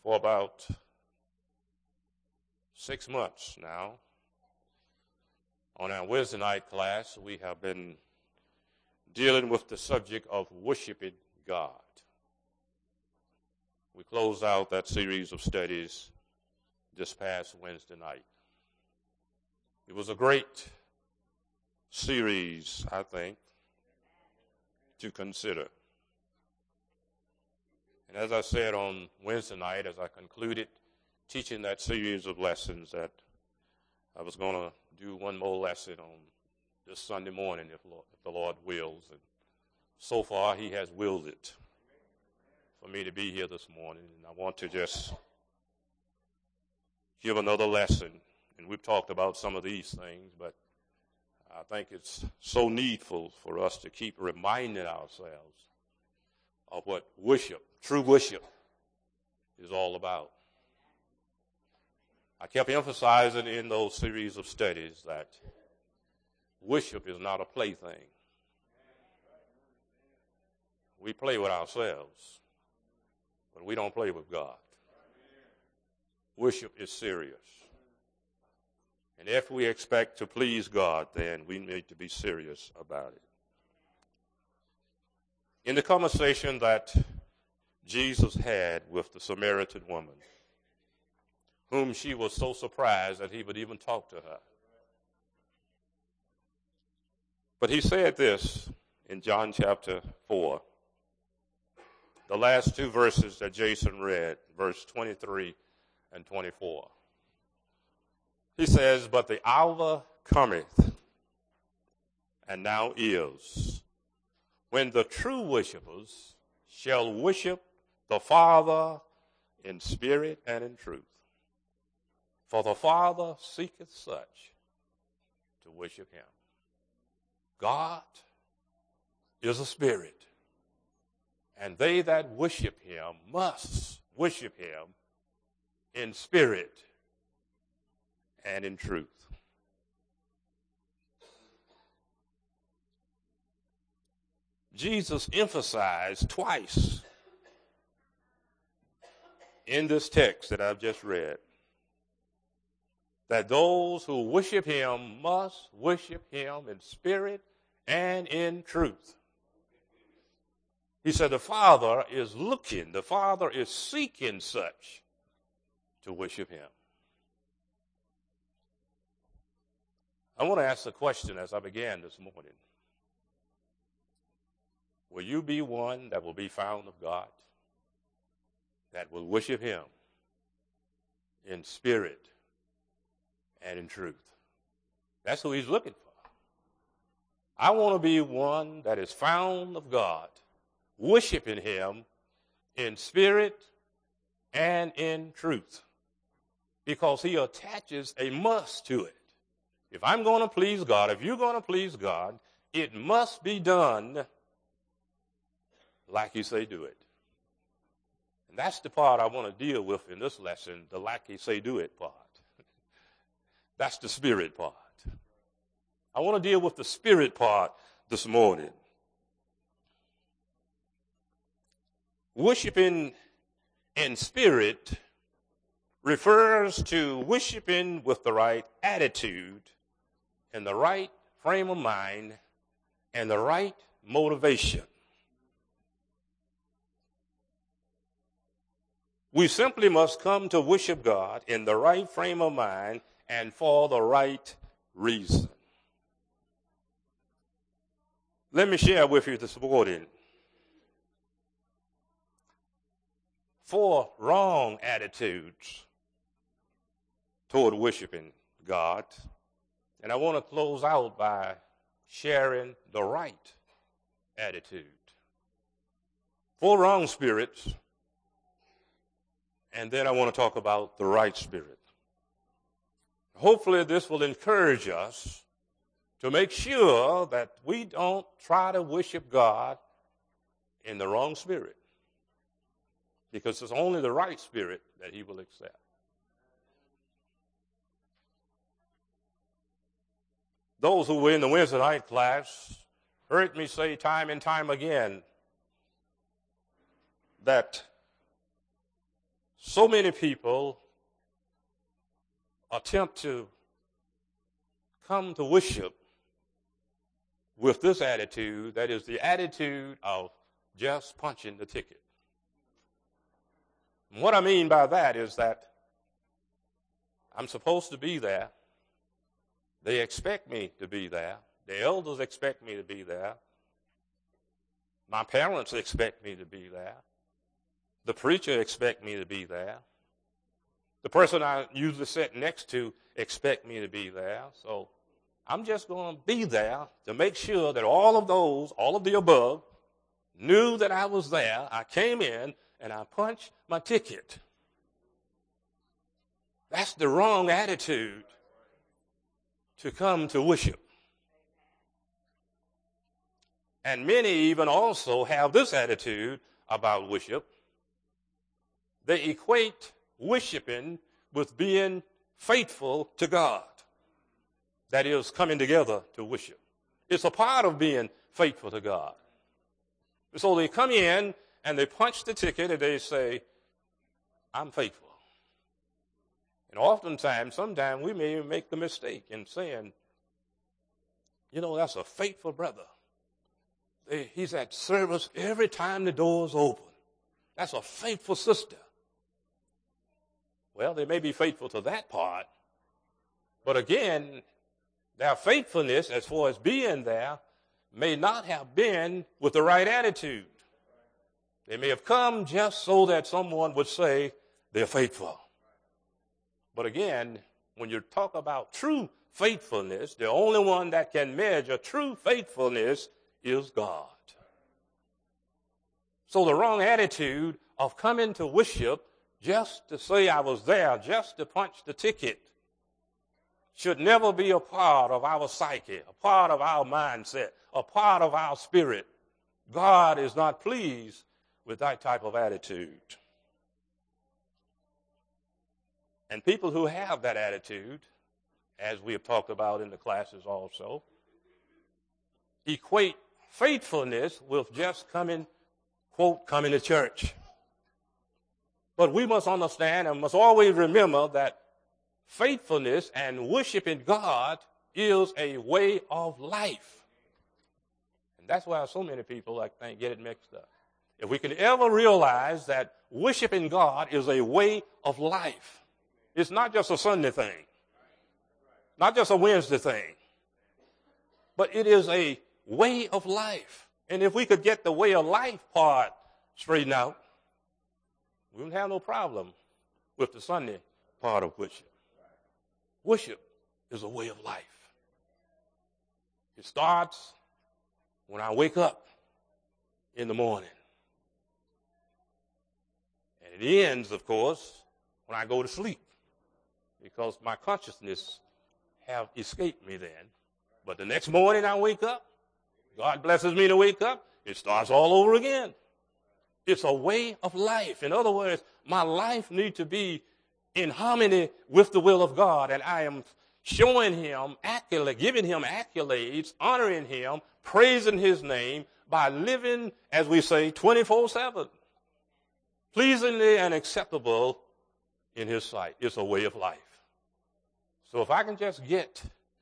for about 6 months now. On our Wednesday night class, we have been dealing with the subject of worshiping God. We closed out that series of studies this past Wednesday night. It was a great series, I think, to consider. And as I said on Wednesday night, as I concluded teaching that series of lessons, that I was going to do one more lesson on this Sunday morning if the Lord wills. And so far, he has willed it for me to be here this morning. And I want to just give another lesson. And we've talked about some of these things, but I think it's so needful for us to keep reminding ourselves of what worship, true worship, is all about. I kept emphasizing in those series of studies that worship is not a plaything. We play with ourselves, but we don't play with God. Worship is serious. And if we expect to please God, then we need to be serious about it. In the conversation that Jesus had with the Samaritan woman, whom she was so surprised that he would even talk to her. But he said this in John chapter 4, the last two verses that Jason read, verse 23 and 24. He says, "But the hour cometh, and now is, when the true worshipers shall worship the Father in spirit and in truth. For the Father seeketh such to worship him." God is a spirit, and they that worship him must worship him in spirit and in truth. Jesus emphasized twice in this text that I've just read that those who worship him must worship him in spirit and in truth. He said the Father is looking, the Father is seeking such to worship him. I want to ask the question as I began this morning. Will you be one that will be found of God, that will worship him in spirit and in truth? That's who he's looking for. I want to be one that is found of God, worshiping him in spirit and in truth, because he attaches a must to it. If I'm going to please God, if you're going to please God, it must be done like he say do it. And that's the part I want to deal with in this lesson, the like he say do it part. That's the spirit part. I want to deal with the spirit part this morning. Worshiping in spirit refers to worshiping with the right attitude and the right frame of mind and the right motivation. We simply must come to worship God in the right frame of mind and for the right reason. Let me share with you this morning 4 wrong attitudes toward worshiping God. And I want to close out by sharing the right attitude. 4 wrong spirits, and then I want to talk about the right spirit. Hopefully this will encourage us to make sure that we don't try to worship God in the wrong spirit, because it's only the right spirit that he will accept. Those who were in the Wednesday night class heard me say time and time again that So many people attempt to come to worship with this attitude, that is the attitude of just punching the ticket. And what I mean by that is that I'm supposed to be there. They expect me to be there. The elders expect me to be there. My parents expect me to be there. The preacher expects me to be there. The person I usually sit next to expect me to be there. So I'm just going to be there to make sure that all of the above, knew that I was there. I came in and I punched my ticket. That's the wrong attitude to come to worship. And many even also have this attitude about worship. They equate worshiping with being faithful to God. That is, coming together to worship. It's a part of being faithful to God. So they come in and they punch the ticket and they say, I'm faithful. And oftentimes, sometimes we may make the mistake in saying, that's a faithful brother. He's at service every time the door's open. That's a faithful sister. Well, they may be faithful to that part, but again, their faithfulness as far as being there may not have been with the right attitude. They may have come just so that someone would say they're faithful. But again, when you talk about true faithfulness, the only one that can measure true faithfulness is God. So the wrong attitude of coming to worship just to say I was there, just to punch the ticket, should never be a part of our psyche, a part of our mindset, a part of our spirit. God is not pleased with that type of attitude. And people who have that attitude, as we have talked about in the classes also, equate faithfulness with just coming to church. But we must understand and must always remember that faithfulness and worshiping God is a way of life. And that's why so many people, I think, get it mixed up. If we can ever realize that worshiping God is a way of life, it's not just a Sunday thing, not just a Wednesday thing, but it is a way of life. And if we could get the way of life part straightened out, we wouldn't have no problem with the Sunday part of worship. Worship is a way of life. It starts when I wake up in the morning. And it ends, of course, when I go to sleep, because my consciousness have escaped me then. But the next morning I wake up, God blesses me to wake up, it starts all over again. It's a way of life. In other words, my life needs to be in harmony with the will of God, and I am showing him accolades, giving him accolades, honoring him, praising his name by living, as we say, 24/7, pleasingly and acceptable in his sight. It's a way of life. So if I can get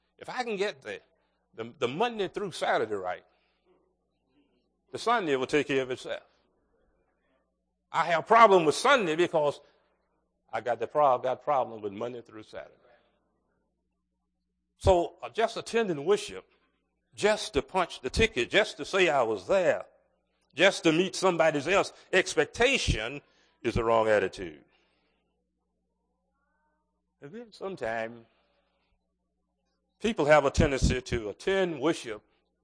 the Monday through Saturday right, the Sunday will take care of itself. I have a problem with Sunday because I got problem with Monday through Saturday. So just attending worship, just to punch the ticket, just to say I was there, just to meet somebody else's expectation is the wrong attitude. And then sometimes people have a tendency to attend worship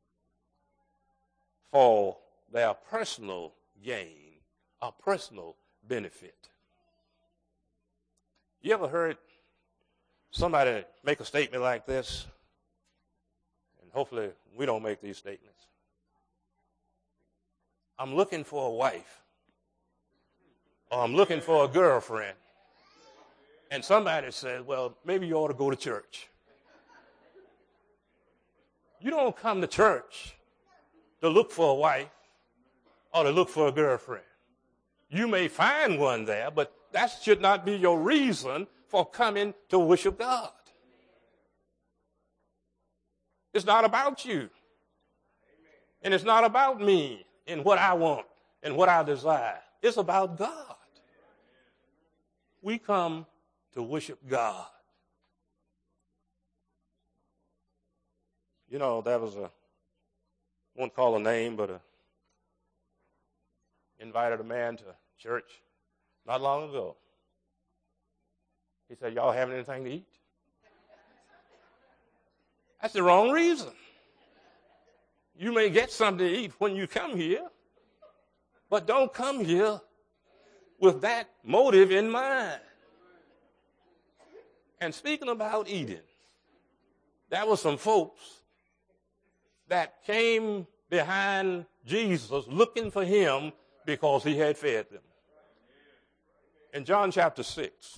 for their personal gain, a personal benefit. You ever heard somebody make a statement like this? And hopefully we don't make these statements. I'm looking for a wife, or I'm looking for a girlfriend. And somebody says, well, maybe you ought to go to church. You don't come to church to look for a wife or to look for a girlfriend. You may find one there, but That should not be your reason for coming to worship God. It's not about you. And it's not about me and what I want and what I desire. It's about God. We come to worship God. You know, there was won't call a name, but invited a man to church not long ago. He said, y'all having anything to eat? That's the wrong reason. You may get something to eat when you come here, but don't come here with that motive in mind. And speaking about eating, there were some folks that came behind Jesus looking for him because he had fed them. In John chapter 6,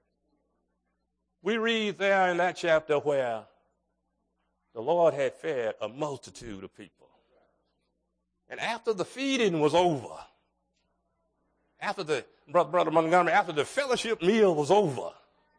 we read there in that chapter where the Lord had fed a multitude of people. And after the feeding was over, after the, Brother Montgomery, after the fellowship meal was over,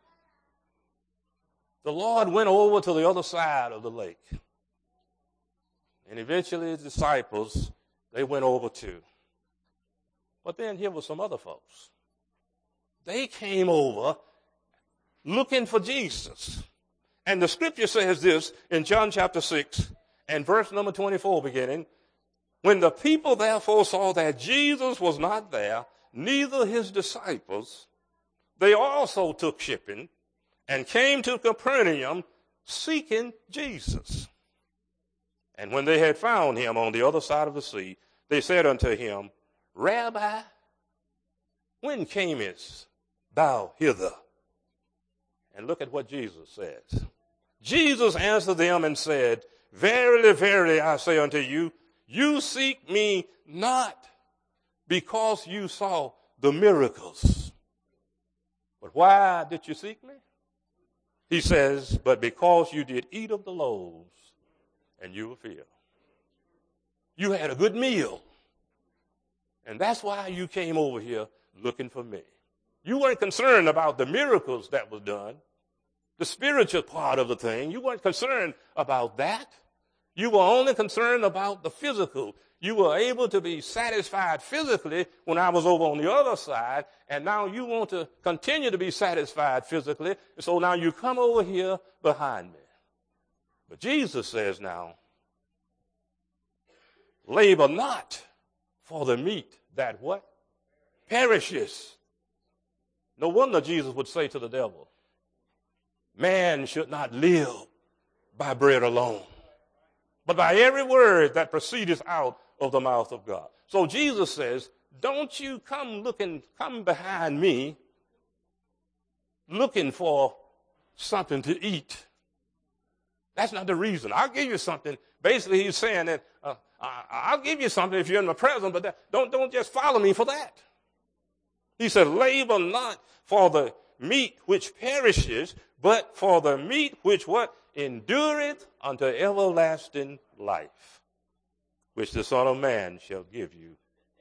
the Lord went over to the other side of the lake. And eventually his disciples, they went over too. But then here were some other folks. They came over looking for Jesus. And the scripture says this in John chapter 6 and verse number 24 beginning. When the people therefore saw that Jesus was not there, neither his disciples, they also took shipping and came to Capernaum seeking Jesus. And when they had found him on the other side of the sea, they said unto him, Rabbi, when camest thou hither? And look at what Jesus says. Jesus answered them and said, Verily, verily, I say unto you, you seek me not because you saw the miracles. But why did you seek me? He says, but because you did eat of the loaves and you were filled. You had a good meal. And that's why you came over here looking for me. You weren't concerned about the miracles that was done, the spiritual part of the thing. You weren't concerned about that. You were only concerned about the physical. You were able to be satisfied physically when I was over on the other side, and now you want to continue to be satisfied physically, so now you come over here behind me. But Jesus says now, labor not for the meat that what? Perishes. No wonder Jesus would say to the devil, man should not live by bread alone, but by every word that proceedeth out of the mouth of God. So Jesus says, don't you come behind me looking for something to eat. That's not the reason. I'll give you something. Basically, he's saying that I'll give you something if you're in my presence, but don't just follow me for that. He said, labor not for the meat which perishes, but for the meat which what? Endureth unto everlasting life, which the Son of Man shall give you.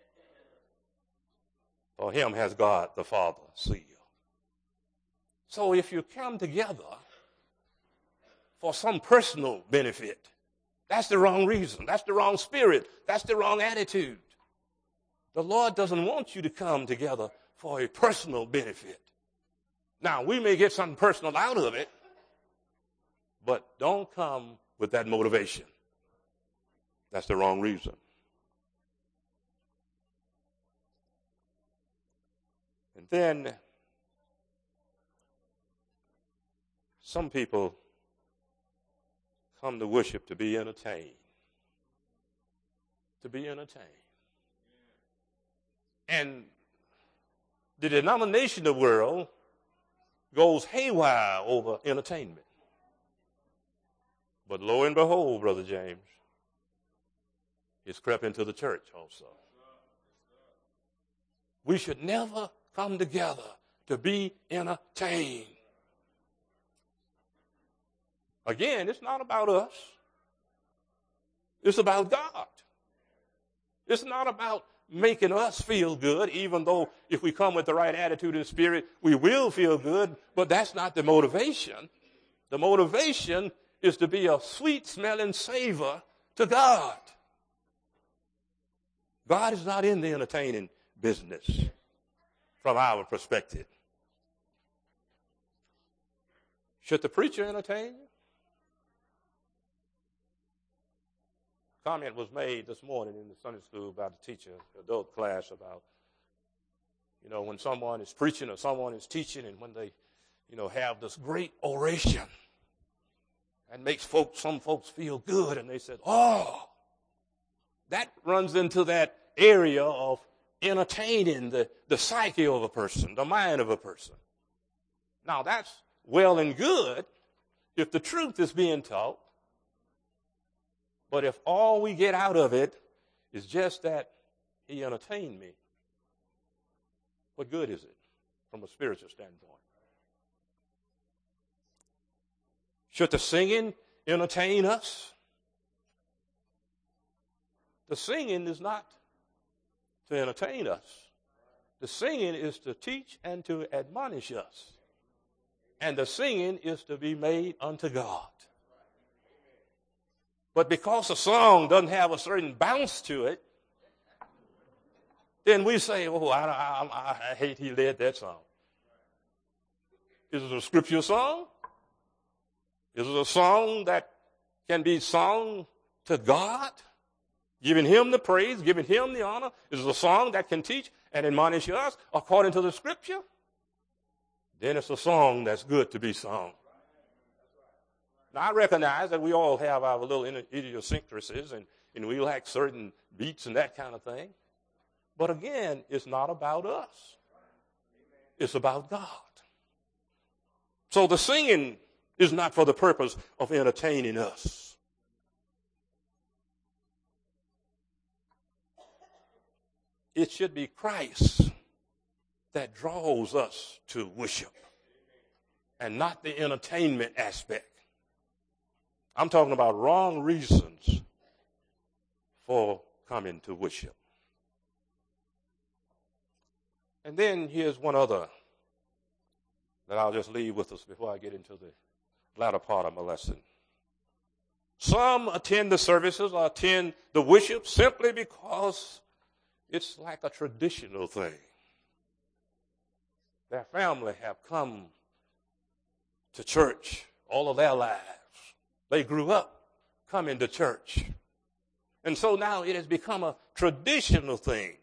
For him has God the Father sealed. So if you come together for some personal benefit, that's the wrong reason. That's the wrong spirit. That's the wrong attitude. The Lord doesn't want you to come together for a personal benefit. Now, we may get something personal out of it, but don't come with that motivation. That's the wrong reason. And then some people come to worship to be entertained. To be entertained. And the denominational world goes haywire over entertainment. But lo and behold, Brother James, it's crept into the church also. We should never come together to be entertained. Again, it's not about us. It's about God. It's not about making us feel good, even though if we come with the right attitude and spirit, we will feel good, but that's not the motivation. The motivation is to be a sweet-smelling savor to God. God is not in the entertaining business from our perspective. Should the preacher entertain you? Comment was made this morning in the Sunday school by the teacher, adult class, about, when someone is preaching or someone is teaching, and when they, have this great oration and makes some folks feel good, and they said, oh, that runs into that area of entertaining the psyche of a person, the mind of a person. Now, that's well and good if the truth is being taught. But if all we get out of it is just that he entertained me, what good is it from a spiritual standpoint? Should the singing entertain us? The singing is not to entertain us. The singing is to teach and to admonish us. And the singing is to be made unto God. But because a song doesn't have a certain bounce to it, then we say, oh, I hate he led that song. Is it a scripture song? Is it a song that can be sung to God, giving him the praise, giving him the honor? Is it a song that can teach and admonish us according to the scripture? Then it's a song that's good to be sung. Now, I recognize that we all have our little idiosyncrasies and we lack certain beats and that kind of thing. But again, it's not about us. It's about God. So the singing is not for the purpose of entertaining us. It should be Christ that draws us to worship and not the entertainment aspect. I'm talking about wrong reasons for coming to worship. And then here's one other that I'll just leave with us before I get into the latter part of my lesson. Some attend the services or attend the worship simply because it's like a traditional thing. Their family have come to church all of their lives. They grew up coming to church. And so now it has become a traditional thing.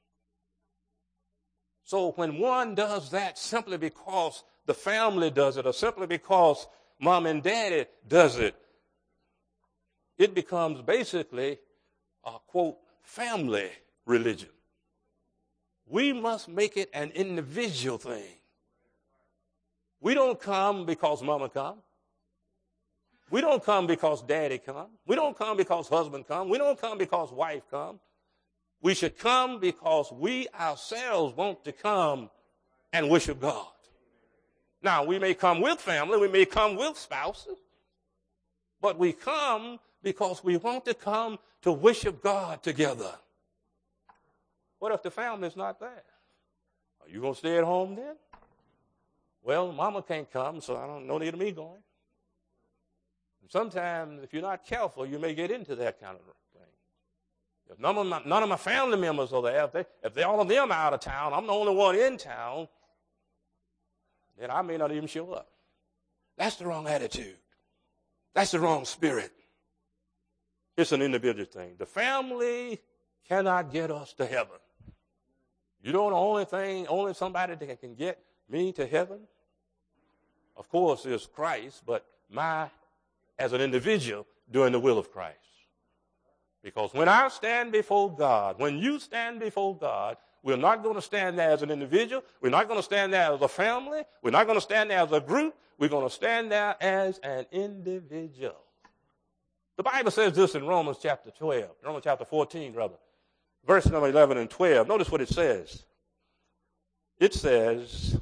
So when one does that simply because the family does it or simply because mom and daddy does it, it becomes basically a, quote, family religion. We must make it an individual thing. We don't come because mama come. We don't come because daddy come. We don't come because husband come. We don't come because wife come. We should come because we ourselves want to come and worship God. Now, we may come with family. We may come with spouses. But we come because we want to come to worship God together. What if the family's not there? Are you going to stay at home then? Well, mama can't come, so I don't no need of me going. Sometimes, if you're not careful, you may get into that kind of thing. If none of my family members are there, if all of them are out of town, I'm the only one in town, then I may not even show up. That's the wrong attitude. That's the wrong spirit. It's an individual thing. The family cannot get us to heaven. You know the only somebody that can get me to heaven, of course, is Christ, but as an individual, doing the will of Christ. Because when I stand before God, when you stand before God, we're not going to stand there as an individual. We're not going to stand there as a family. We're not going to stand there as a group. We're going to stand there as an individual. The Bible says this in Romans chapter 14, verse number 11 and 12. Notice what it says. It says,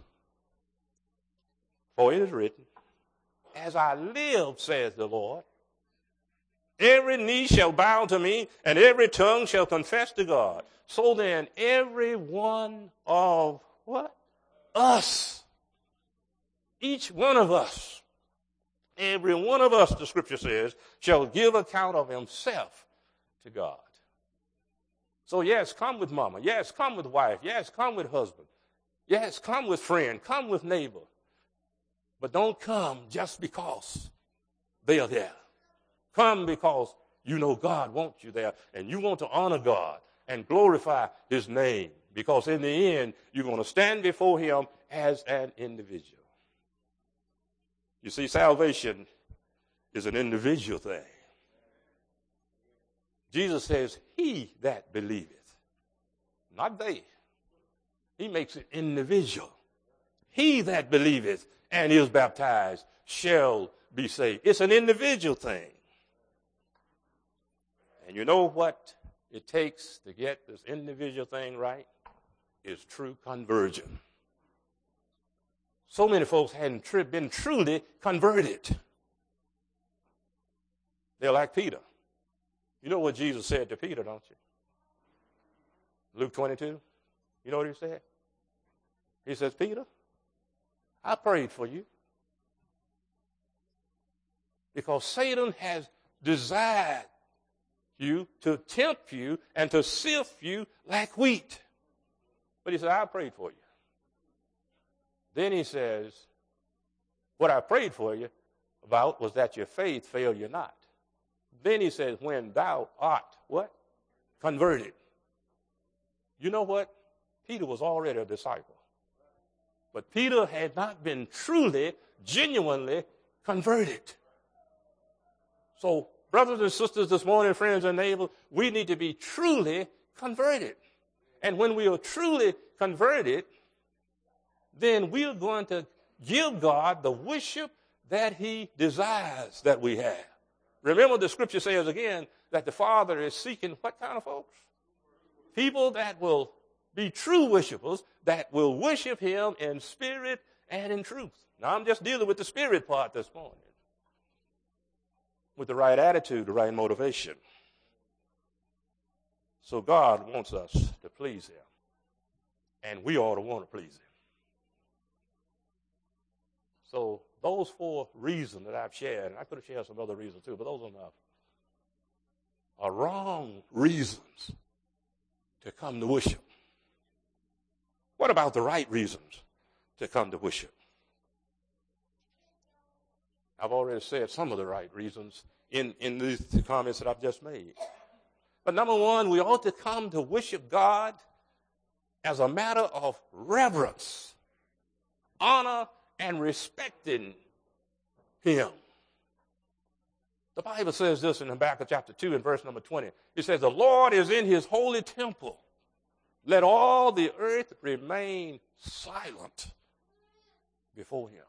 for it is written, as I live, says the Lord, Every knee shall bow to me, and every tongue shall confess to God. So then, every one of what? Us. Each one of us. Every one of us, the scripture says, shall give account of himself to God. So yes, come with mama. Yes, come with wife. Yes, come with husband. Yes, come with friend. Come with neighbor. But don't come just because they are there. Come because you know God wants you there, and you want to honor God and glorify his name, because in the end, you're going to stand before him as an individual. You see, salvation is an individual thing. Jesus says, he that believeth, not they. He makes it individual. He that believeth and is baptized shall be saved. It's an individual thing. And you know what it takes to get this individual thing right? Is true conversion. So many folks hadn't been truly converted. They're like Peter. You know what Jesus said to Peter, don't you? Luke 22. You know what he said? He says, Peter, I prayed for you because Satan has desired you to tempt you and to sift you like wheat. But he said, I prayed for you. Then he says, what I prayed for you about was that your faith fail you not. Then he says, when thou art, what? Converted. You know what? Peter was already a disciple. But Peter had not been truly, genuinely converted. So, brothers and sisters this morning, friends and neighbors, we need to be truly converted. And when we are truly converted, then we are going to give God the worship that he desires that we have. Remember, the scripture says again that the Father is seeking what kind of folks? People that will be true worshipers, that will worship him in spirit and in truth. Now, I'm just dealing with the spirit part this morning. With the right attitude, the right motivation. So God wants us to please him. And we ought to want to please him. So those 4 reasons that I've shared, and I could have shared some other reasons too, but those are enough, are wrong reasons to come to worship. What about the right reasons to come to worship? I've already said some of the right reasons in these comments that I've just made. But number 1, we ought to come to worship God as a matter of reverence, honor, and respecting him. The Bible says this in Habakkuk chapter 2 and verse number 20. It says, the Lord is in his holy temple. Let all the earth remain silent before him.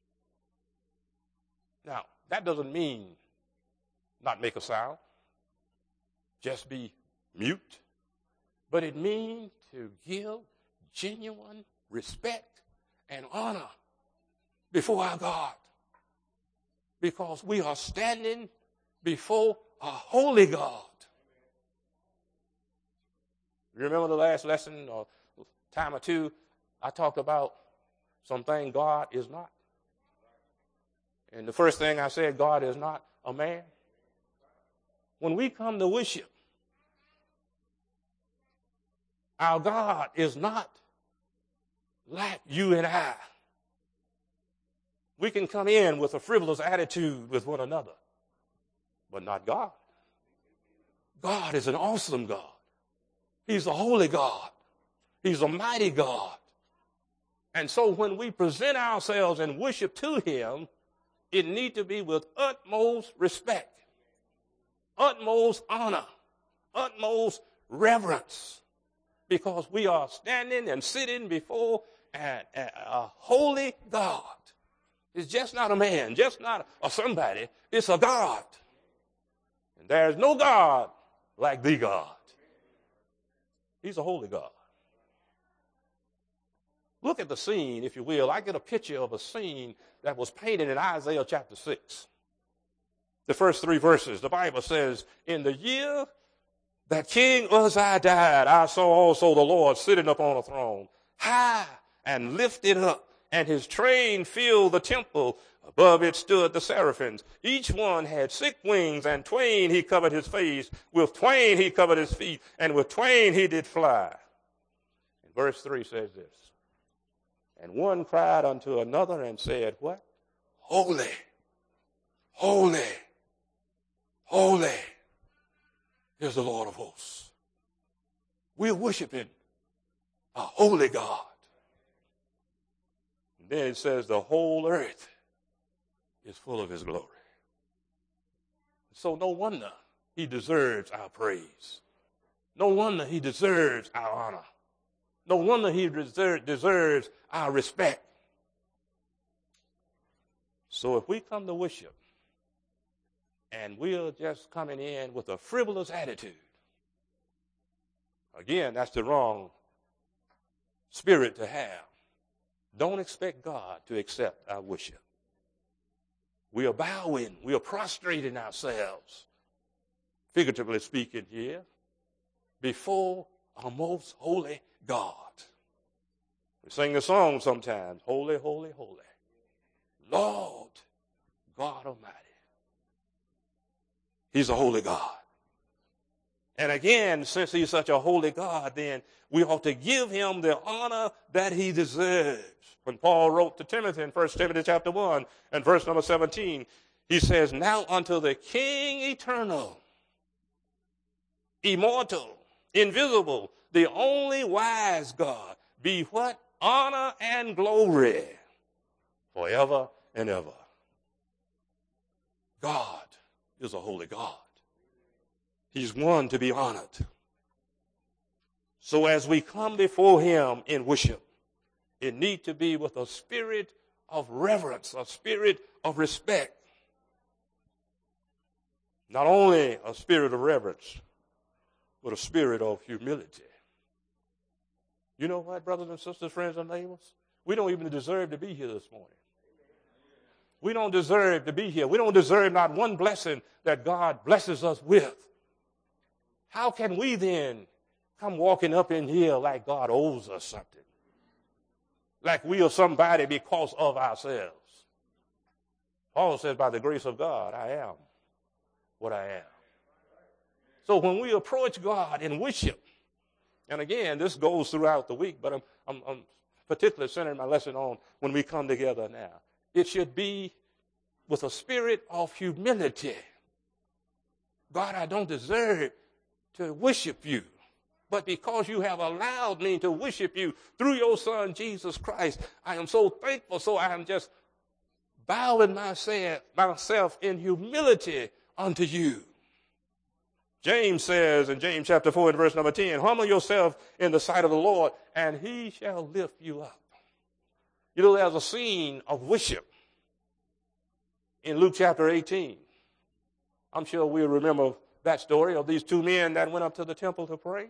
Now, that doesn't mean not make a sound, just be mute, but it means to give genuine respect and honor before our God, because we are standing before a holy God. You remember the last lesson or time or two, I talked about something God is not. And the first thing I said, God is not a man. When we come to worship, our God is not like you and I. We can come in with a frivolous attitude with one another, but not God. God is an awesome God. He's a holy God. He's a mighty God. And so when we present ourselves in worship to him, it needs to be with utmost respect, utmost honor, utmost reverence, because we are standing and sitting before a holy God. It's just not a man, just not a somebody. It's a God. And there's no God like the God. He's a holy God. Look at the scene, if you will. I get a picture of a scene that was painted in Isaiah chapter 6. the first 3 verses, the Bible says, in the year that King Uzziah died, I saw also the Lord sitting upon a throne, high and lifted up, and his train filled the temple. Above it stood the seraphims. Each one had 6 wings, and twain he covered his face. With twain he covered his feet, and with twain he did fly. And verse 3 says this. And one cried unto another and said, what? Holy, holy, holy is the Lord of hosts. We're worshiping a holy God. And then it says the whole earth is full of his glory. So no wonder he deserves our praise. No wonder he deserves our honor. No wonder he deserves our respect. So if we come to worship and we're just coming in with a frivolous attitude, again, that's the wrong spirit to have. Don't expect God to accept our worship. We are bowing, we are prostrating ourselves, figuratively speaking here, before our most holy God. We sing the song sometimes, holy, holy, holy, Lord God Almighty. He's a holy God. And again, since he's such a holy God, then we ought to give him the honor that he deserves. When Paul wrote to Timothy in 1 Timothy chapter 1 and verse number 17, he says, now unto the King eternal, immortal, invisible, the only wise God, be what? Honor and glory forever and ever. God is a holy God. He's one to be honored. So as we come before him in worship, it needs to be with a spirit of reverence, a spirit of respect. Not only a spirit of reverence, but a spirit of humility. You know what, brothers and sisters, friends and neighbors? We don't even deserve to be here this morning. We don't deserve to be here. We don't deserve not one blessing that God blesses us with. How can we then come walking up in here like God owes us something? Like we are somebody because of ourselves. Paul says, by the grace of God, I am what I am. So when we approach God in worship, and again, this goes throughout the week, but I'm particularly centering my lesson on when we come together now. It should be with a spirit of humility. God, I don't deserve to worship you. But because you have allowed me to worship you through your son, Jesus Christ, I am so thankful. So I am just bowing myself in humility unto you. James says in James chapter 4 and verse number 10, humble yourself in the sight of the Lord, and he shall lift you up. You know, there's a scene of worship in Luke chapter 18. I'm sure we'll remember that story of these 2 men that went up to the temple to pray.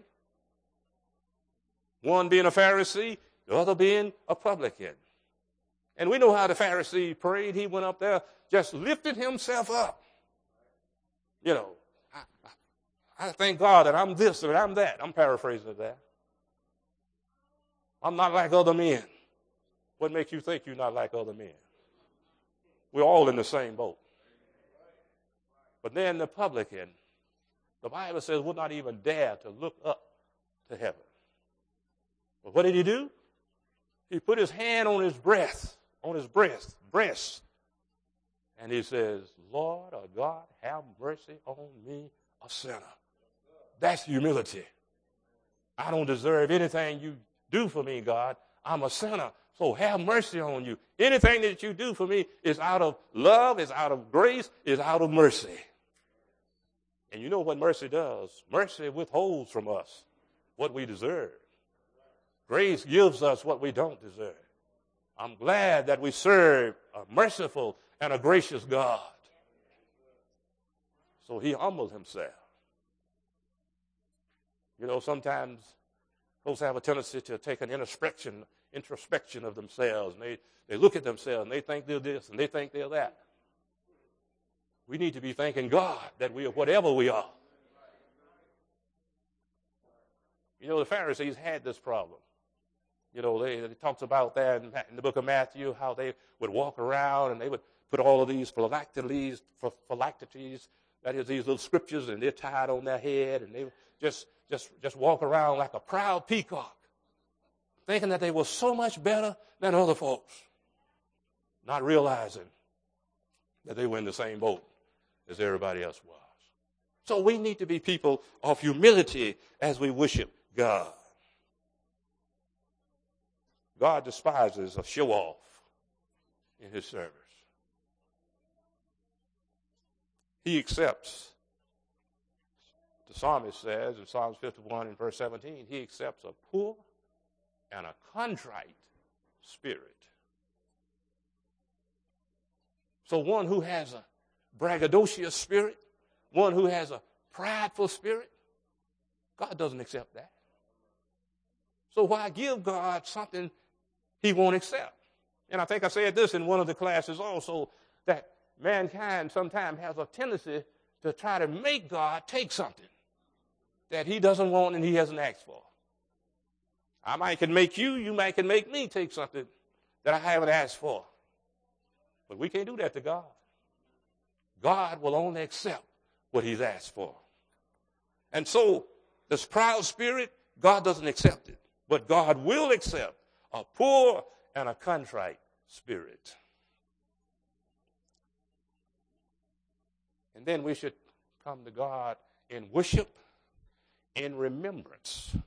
One being a Pharisee, the other being a publican. And we know how the Pharisee prayed. He went up there, just lifted himself up. You know, I thank God that I'm this and I'm that. I'm paraphrasing that. I'm not like other men. What makes you think you're not like other men? We're all in the same boat. But then the publican, the Bible says, would not even dare to look up to heaven. But what did he do? He put his hand on his breast, and he says, Lord or God, have mercy on me, a sinner. That's humility. I don't deserve anything you do for me, God. I'm a sinner, so have mercy on you. Anything that you do for me is out of love, is out of grace, is out of mercy. And you know what mercy does? Mercy withholds from us what we deserve. Grace gives us what we don't deserve. I'm glad that we serve a merciful and a gracious God. So he humbled himself. You know, sometimes folks have a tendency to take an introspection of themselves. And they look at themselves and they think they're this and they think they're that. We need to be thanking God that we are whatever we are. You know, the Pharisees had this problem. You know, it talks about that in the book of Matthew, how they would walk around and they would put all of these phylacteries, that is, these little scriptures, and they're tied on their head, and they just walk around like a proud peacock, thinking that they were so much better than other folks, not realizing that they were in the same boat as everybody else was. So we need to be people of humility as we worship God. God despises a show-off in his service. He accepts, the psalmist says in Psalms 51 and verse 17, he accepts a poor and a contrite spirit. So one who has a braggadocious spirit, one who has a prideful spirit, God doesn't accept that. So why give God something he won't accept? And I think I said this in one of the classes also, that mankind sometimes has a tendency to try to make God take something that he doesn't want and he hasn't asked for. I might can make you, you might can make me take something that I haven't asked for. But we can't do that to God. God will only accept what he's asked for. And so this proud spirit, God doesn't accept it. But God will accept a poor and a contrite spirit. And then we should come to God in worship, in remembrance.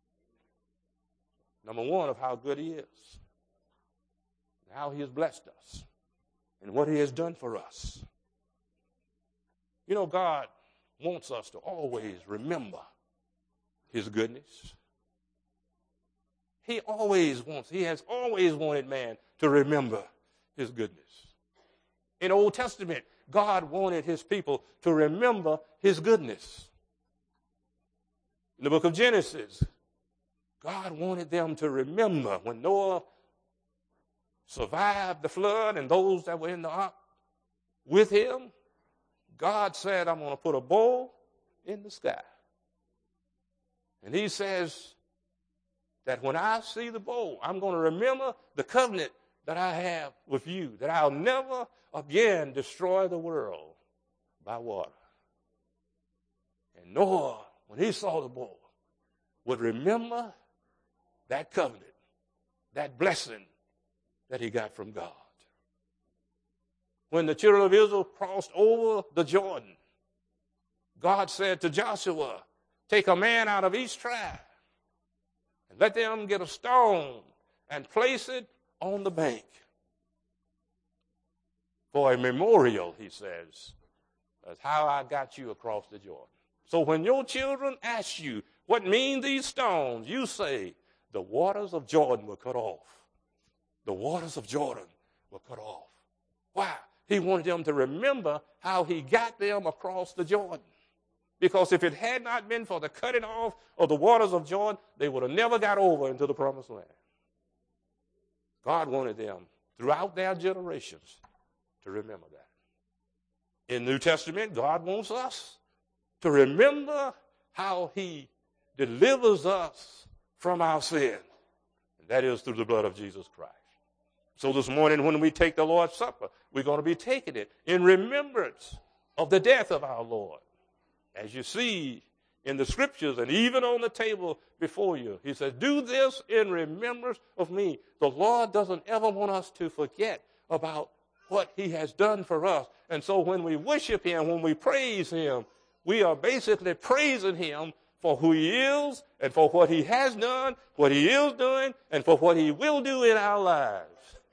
Number one, of how good he is, how he has blessed us, and what he has done for us. You know, God wants us to always remember his goodness. He has always wanted man to remember his goodness. In the Old Testament, God wanted his people to remember his goodness. In the book of Genesis, God wanted them to remember when Noah survived the flood and those that were in the ark with him. God said, I'm going to put a bow in the sky. And he says that when I see the bow, I'm going to remember the covenant that I have with you, that I'll never again destroy the world by water. And Noah, when he saw the bow, would remember that covenant, that blessing that he got from God. When the children of Israel crossed over the Jordan, God said to Joshua, take a man out of each tribe and let them get a stone and place it on the bank for a memorial, he says. That's how I got you across the Jordan. So when your children ask you, what mean these stones? You say, the waters of Jordan were cut off. The waters of Jordan were cut off. Why? He wanted them to remember how he got them across the Jordan. Because if it had not been for the cutting off of the waters of Jordan, they would have never got over into the promised land. God wanted them throughout their generations to remember that. In the New Testament, God wants us to remember how he delivers us from our sin. And that is through the blood of Jesus Christ. So this morning when we take the Lord's Supper, we're going to be taking it in remembrance of the death of our Lord. As you see in the scriptures and even on the table before you, he says, do this in remembrance of me. The Lord doesn't ever want us to forget about what he has done for us. And so when we worship him, when we praise him, we are basically praising him for who he is and for what he has done, what he is doing, and for what he will do in our lives.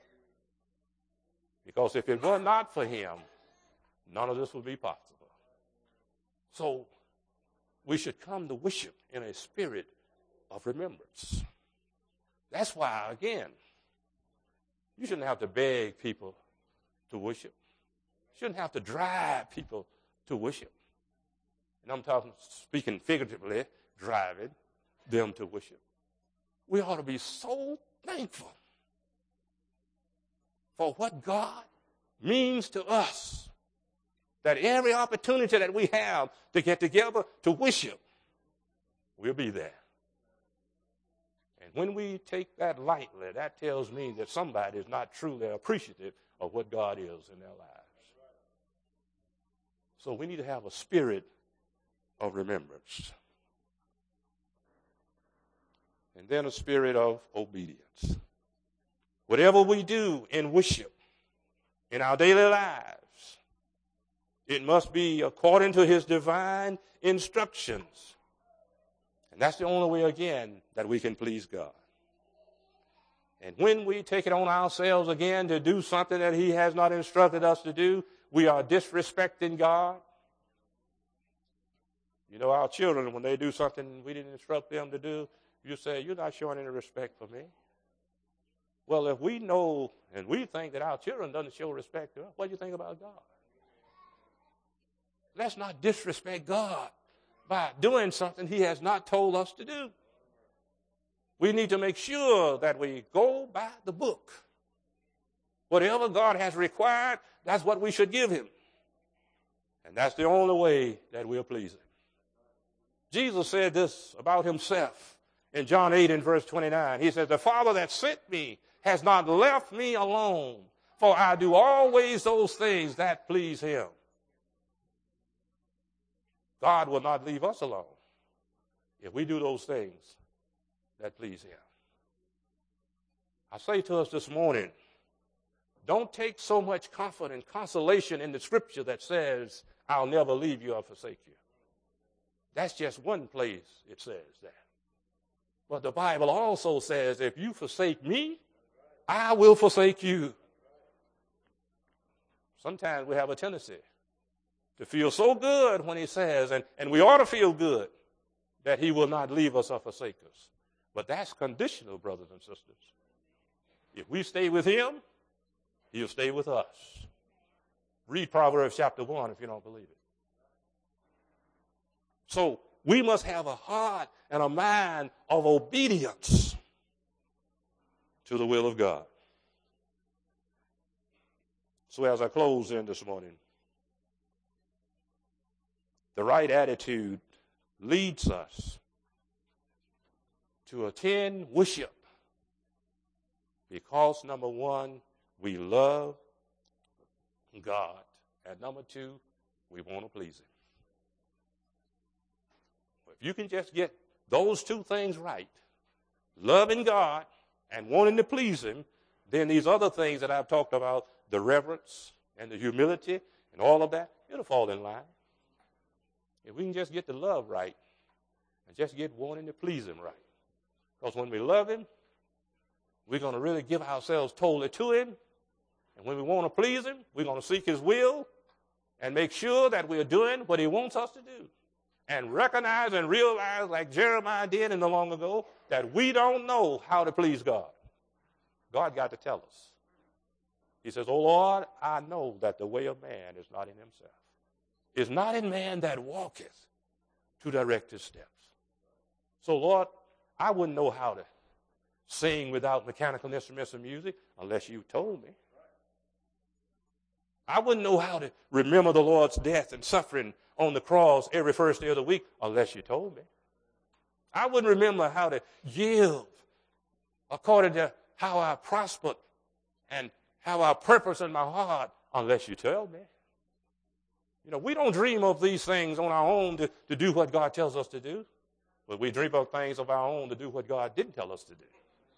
Because if it were not for him, none of this would be possible. So we should come to worship in a spirit of remembrance. That's why, again, you shouldn't have to beg people to worship. You shouldn't have to drive people to worship. And I'm speaking figuratively, driving them to worship. We ought to be so thankful for what God means to us that every opportunity that we have to get together to worship, we'll be there. And when we take that lightly, that tells me that somebody is not truly appreciative of what God is in their lives. So we need to have a spirit of remembrance. And then a spirit of obedience. Whatever we do in worship, in our daily lives, it must be according to his divine instructions. And that's the only way, again, that we can please God. And when we take it on ourselves again to do something that he has not instructed us to do, we are disrespecting God. You know, our children, when they do something we didn't instruct them to do, you say, you're not showing any respect for me. Well, if we know and we think that our children doesn't show respect to us, what do you think about God? Let's not disrespect God by doing something he has not told us to do. We need to make sure that we go by the book. Whatever God has required, that's what we should give him. And that's the only way that we'll please him. Jesus said this about himself in John 8 and verse 29. He said, the Father that sent me has not left me alone, for I do always those things that please him. God will not leave us alone if we do those things that please him. I say to us this morning, don't take so much comfort and consolation in the scripture that says, I'll never leave you or forsake you. That's just one place it says that. But the Bible also says, if you forsake me, I will forsake you. Sometimes we have a tendency to feel so good when he says, and we ought to feel good, that he will not leave us or forsake us. But that's conditional, brothers and sisters. If we stay with him, he'll stay with us. Read Proverbs chapter 1 if you don't believe it. So we must have a heart and a mind of obedience to the will of God. So as I close in this morning, the right attitude leads us to attend worship because, number one, we love God, and number two, we want to please him. If you can just get those two things right, loving God and wanting to please him, then these other things that I've talked about, the reverence and the humility and all of that, it'll fall in line. If we can just get the love right and just get wanting to please him right. Because when we love him, we're going to really give ourselves totally to him. And when we want to please him, we're going to seek his will and make sure that we're doing what he wants us to do. And recognize and realize, like Jeremiah did in the long ago, that we don't know how to please God. God got to tell us. He says, oh Lord, I know that the way of man is not in himself. It's not in man that walketh to direct his steps. So Lord, I wouldn't know how to sing without mechanical instruments of music unless you told me. I wouldn't know how to remember the Lord's death and suffering on the cross every first day of the week unless you told me. I wouldn't remember how to give according to how I prospered and how I purpose in my heart unless you tell me. You know, we don't dream of these things on our own to do what God tells us to do, but we dream of things of our own to do what God didn't tell us to do.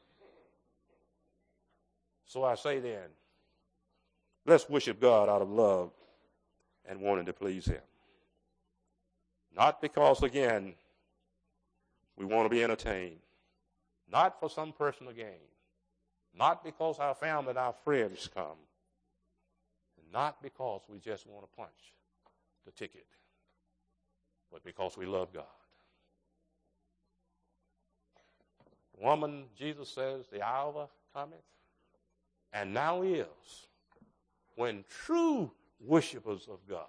So I say then, let's worship God out of love and wanting to please him. Not because, again, we want to be entertained. Not for some personal gain. Not because our family and our friends come. And not because we just want to punch the ticket. But because we love God. Woman, Jesus says, the hour cometh, and now is, when true worshipers of God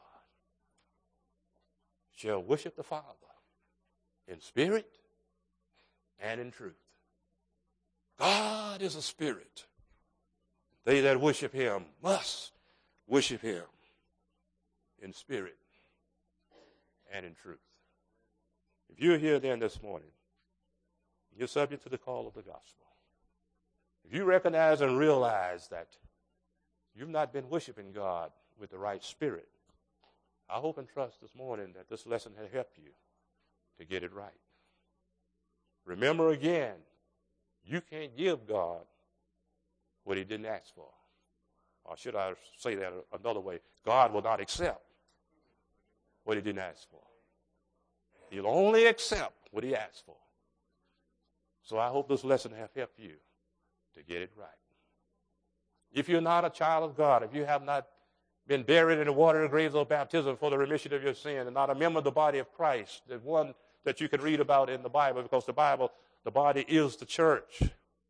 shall worship the Father in spirit and in truth. God is a spirit. They that worship him must worship him in spirit and in truth. If you're here then this morning, you're subject to the call of the gospel. If you recognize and realize that you've not been worshiping God with the right spirit, I hope and trust this morning that this lesson has helped you to get it right. Remember again, you can't give God what he didn't ask for. Or should I say that another way? God will not accept what he didn't ask for. He'll only accept what he asked for. So I hope this lesson has helped you to get it right. If you're not a child of God, if you have not been buried in the water of the graves of baptism for the remission of your sin, and not a member of the body of Christ, the one that you can read about in the Bible, because the body is the church,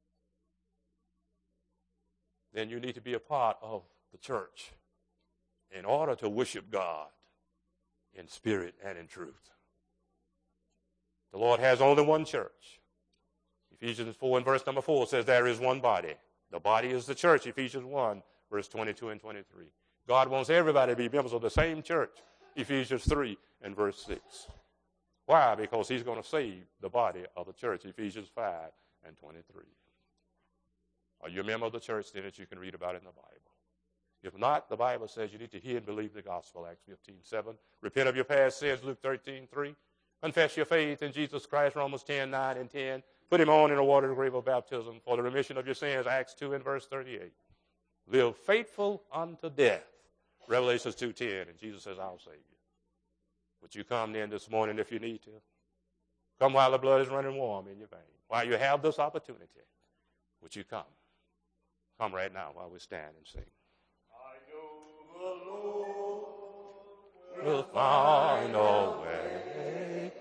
then you need to be a part of the church in order to worship God in spirit and in truth. The Lord has only one church. Ephesians 4 and verse number 4 says there is one body. The body is the church, Ephesians 1, verse 22 and 23. God wants everybody to be members of the same church, Ephesians 3 and verse 6. Why? Because he's going to save the body of the church, Ephesians 5 and 23. Are you a member of the church then that you can read about in the Bible? If not, the Bible says you need to hear and believe the gospel, Acts 15:7. Repent of your past sins, Luke 13:3. Confess your faith in Jesus Christ, Romans 10:9 and 10. Put him on in the water of the grave of baptism for the remission of your sins, Acts 2 and verse 38. Live faithful unto death, Revelations 2:10, and Jesus says, I'll save you. Would you come then this morning if you need to? Come while the blood is running warm in your veins. While you have this opportunity, would you come? Come right now while we stand and sing. I know the Lord will find a way.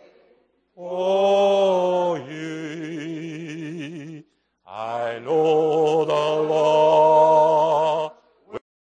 Oh, ye, I know the Lord